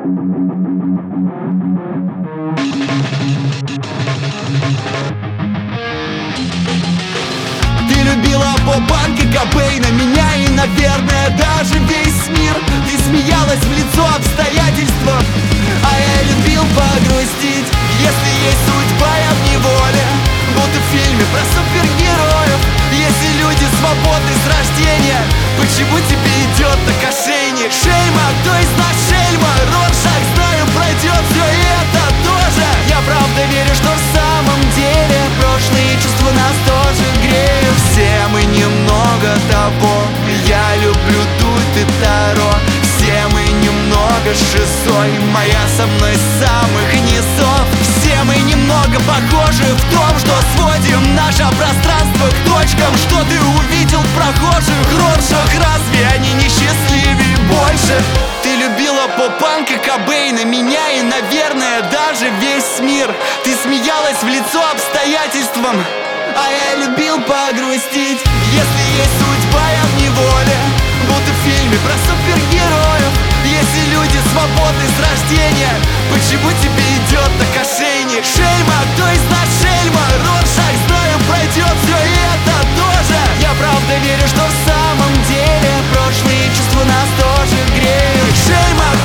Ты любила поп-панк и Кобейна, меня и, наверное, даже весь мир. Ты смеялась в лицо обстоятельствам, а я любил погрустить. Если есть судьба, я в неволе, будто в фильме про супергероев. Если люди свободны с рождения, почему тебе идет так ошейник? Шельма, кто из нас шельма? Роршах, знаю, пройдет все и это тоже. Я правда верю, что в самом деле прошлые чувства нас тоже греют. Все мы немного того, я люблю дуть и таро. Все мы немного шизой, моя со мной с самых низов. Все мы немного похожи в том, что сводим наше пространство к точкам. Что ты увидел в прохожих Роршах, разве они не счастливее больше? Ты любила поп-панк и Кобейна, меня и, наверное, даже весь мир. Ты смеялась в лицо обстоятельствам, а я любил погрустить. Если есть судьба, я в неволе, будто в фильме про супергероев. Если люди свободны с рождения, почему тебе идет так ошейник? Шельма, кто из нас шельма? Роршах, знаю, пройдет все и это тоже. Я правда верю, что в самом деле прошлые чувства нас тоже греют. Шельма,